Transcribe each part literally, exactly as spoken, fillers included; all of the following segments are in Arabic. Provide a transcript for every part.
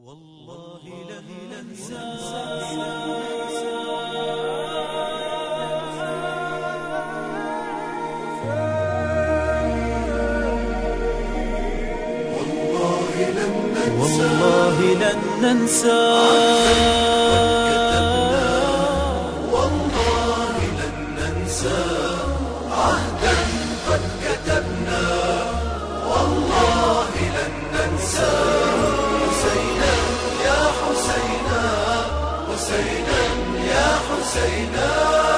والله لن ننسى والله لن ننسى والله لن ننسى عهدا قد كتبنا والله لن ننسى حسينا يا حسينا حسينا يا حسينا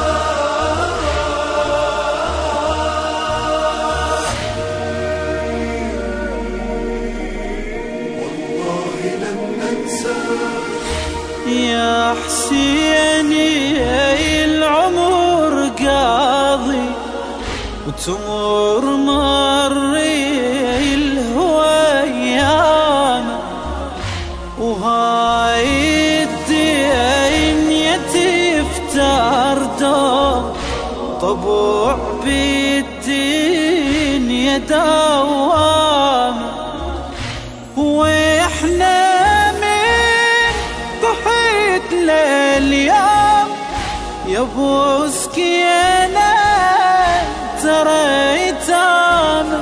يا حسيني العمر قاضي وتمر مري الهويان وهاي الدنيا تفتر دوم طبوع بالدنيا دوام واحنا لليوم يا ابو سكينة تريتام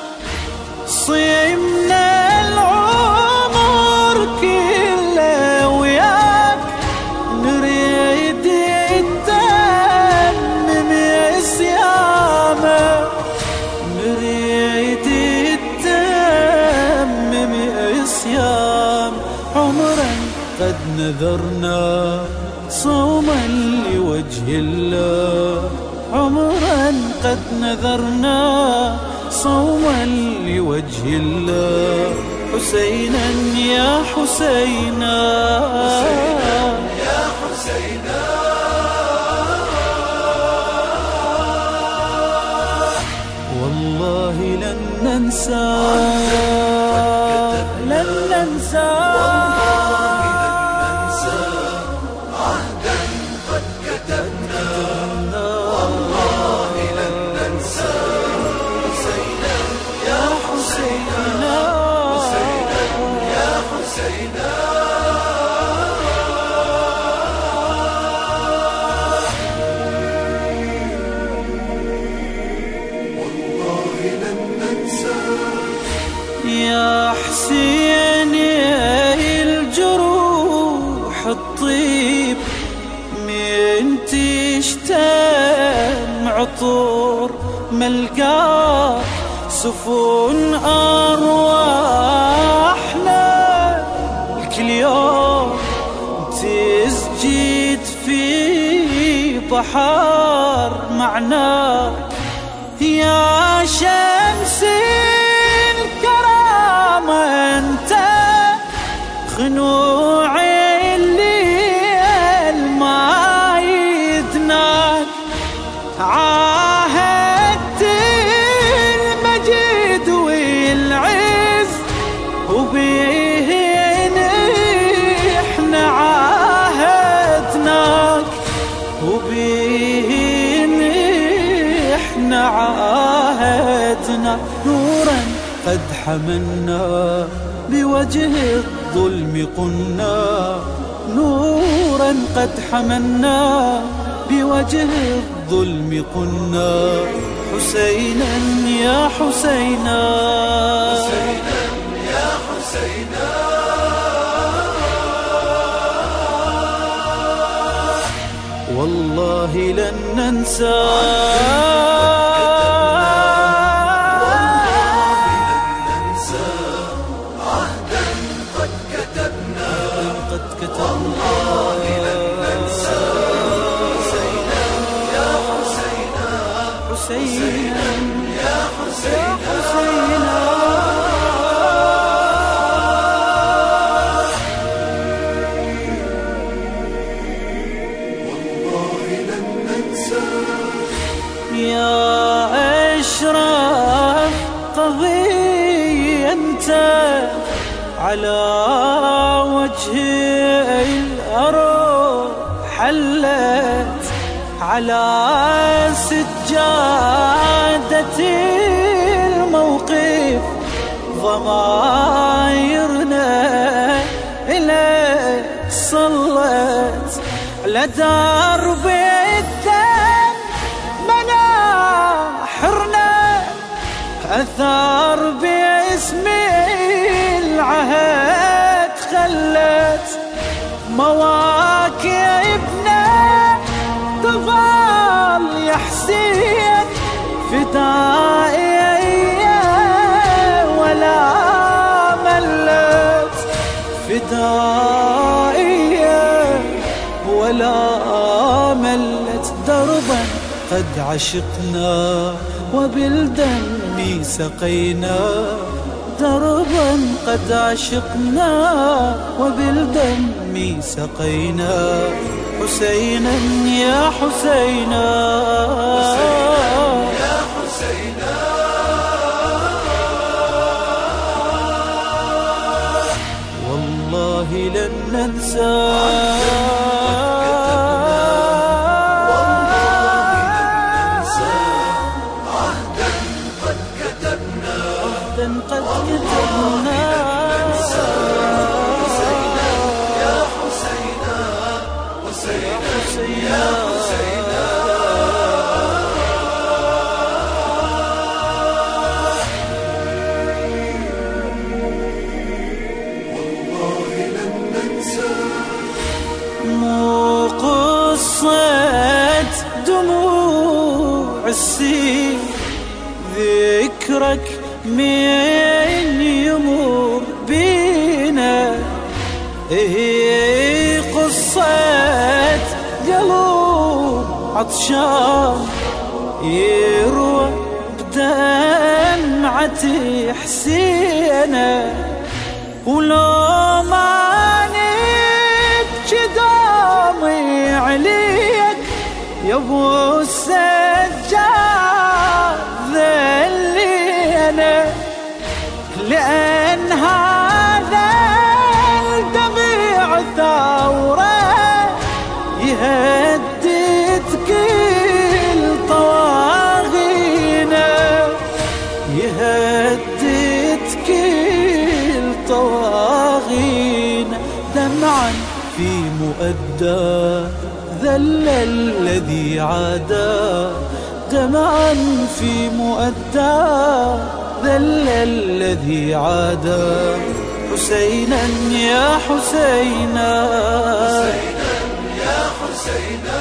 صيمنا العمر كله وياك نريد التمم صيامه نريد التمم صيام عمرا قد نذرنا صوما لوجه الله عمرا قد نذرنا صوما لوجه الله حسينا يا حسينا يا حسينا والله لن ننسى لن ننسى يا حسيني الجروح الطيب من تشتم عطور ملقاه سفون أرواحنا كل يوم تسجد في بحر معناك يا شمس انت خنوع الليل ما يدناك عاهدت المجد والعز وبيه احنا عاهدناك وبيه احنا عاهدنا نورا قد حملنا بوجه الظلم قلنا نورا قد حملنا بوجه الظلم قلنا حسينا يا حسينا حسينا يا حسينا والله لن ننسى والله لن ننسى حسينا يا حسينا حسينا يا حسينا والله لن ننسى يا أشرف قضية أنت على وجه الأرض حلت على سجادة الموقف ضمائرنا صلت على درب الدم مناحرنا، أثار باسم العهد خلت مواكبنا تظل يا حسين فدائية ولا ملت، فدائية ولا ملت. دربا قد عشقنا وبالدم سقينا، دربا قد عشقنا وبالدم سقينا. حسينا يا حسينا، يا حسينا، والله لن ننسى، قد كتبنا حسينا يا حسينا، حسينا يا حسينا، والله لن ننسى. مو قصة دموع السيل ذكرك من يمر بينا، هي قصة قلوب عطشان يروى بدمعة حسينا. ولو ما نبكي دمي عليك يا ابو السجاد ذلينا، لأن هذا الدمع ثورة يهدد كل طواغينا، يهدد كل طواغينا. دمعا في مؤدى ذل الذي عادى، دمعا في مؤدى ذل الذي عادى. حسينا يا حسينا، حسينا يا حسينا،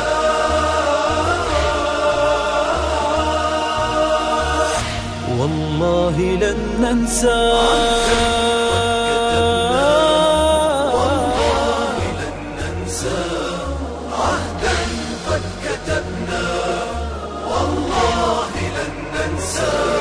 والله لن ننسى، والله لن ننسى. عهدا قد كتبنا والله لن ننسى.